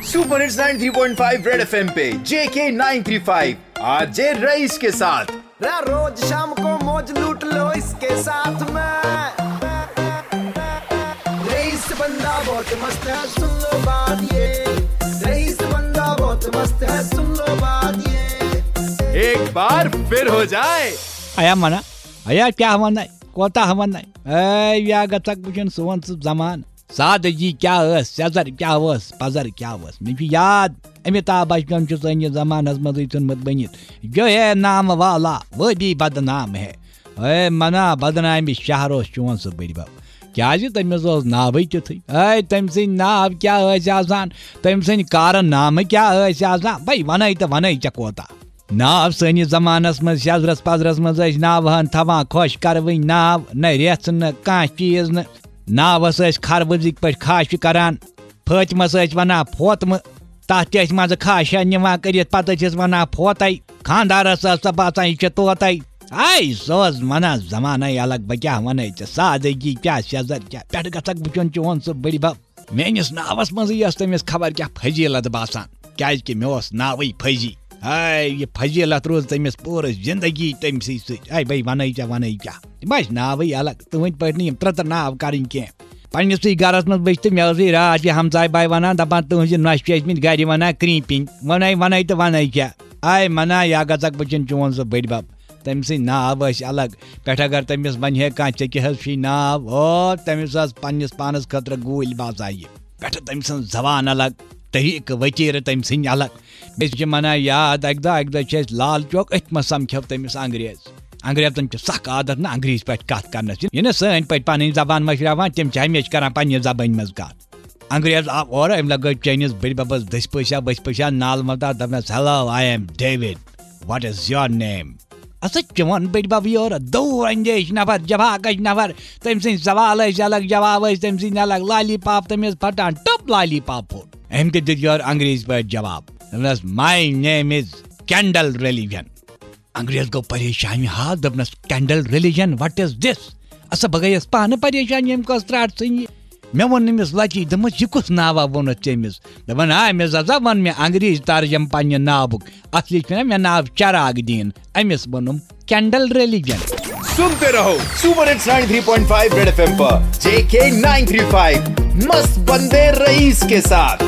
Super hits 93.5 red FM पे JK 935 आज जे rice के साथ। रोज शाम को मौज लूट लो इसके साथ में। रईस बंदा बहुत मस्त है, सुन लो बात ये। रईस बंदा बहुत मस्त है, सुन लो बात ये। एक बार फिर हो जाए आया मना आया क्या हवन कोता हवन या गचक बुझन सोन जमान सादगी क्या सजर क्या पजर क्या मे याद अमिताभ बच्चन सन जमानस मज चुनमत बनित जो है नाम वाला वो भी बदनाम है। मना बदनामी शहर चोन सह बड़ब क्या तमिस नाव तिथु तम सद नाव क्या तम सद कार नाम क्या भाई वन तो वन चे कोता नाव सनिस जमानस मज शजरस पजरस मज नावहन थवान खुश करवन नाव न रेथ न कह चीज न नावस खरबुजिक पे खाश करान फतमस वना फोतम तथ मज खाशा निवान कर पे वना फोत खानदारस बाचान यह तोत सह वना जमान अलग बह क्या वन सादगी क्या शजर क्या पे गक बुचन चोन सह बड़ब मेनिस नावस मज तमिस खबर क्या फजीलत बासान क्या मे नाव फजी यह फजीलत रोज तमिस पूर जिंदगी तम सही वन क्या बस नाव अलग तुंद पे त्र नाव कर पन्नस गरस मज बच मे रात हमसाय बाय वन दपान तुज नश पेचमत गर वन क्रीपिंग वन तो वन क्या मना या गचक बचन चोन सह बड़ब तम सद नाव अलग पे अगर तमिस वन कह चे नाव तमिस पन्नस पानस खतर गूल बासाय पे तम सज जबान अलग तरीक वचीर तम सद अलग बेस मना याद अक दह लाल चौक अथ समख्यो तमिस अंग्रेजन सख आदत ना अंग्रेज पे कत कर यह सन पे पन जबान मशरावान तम हमेशा कर पन्ने जबान मज कत अंग्रेज आव और अम लग चैनिस बड़बस दस पैसा नाल मता दपनस hello I am David what is your name वन बड़ब योर दौर अंदेश नफर जवाकश नफर तम सद सवाल अलग जवाब तम सद अलग लाली पाप तमिस फटान टप लाली पाप फुट अम दित योर अंग्रेज पे जवाब my name is candle religion अंग्रेज गो परेशान हाथ दपनस candle religion what is this अस बह गयस पान परेशान यम कस त्राट सन मे वो नमिस लची दमस यह कुस नावा वोन चेमिस दपान मे सा वन मे अंग्रेज तर्जम पन्ने नावुक अत लिख मे नाव चराग दीन अमिस वोनुम कैंडल रिलीजन। सुनते रहो सुपर हिट्स 93.5 रेड एफएम पर JK 935 मस्त बंदे रईस के साथ।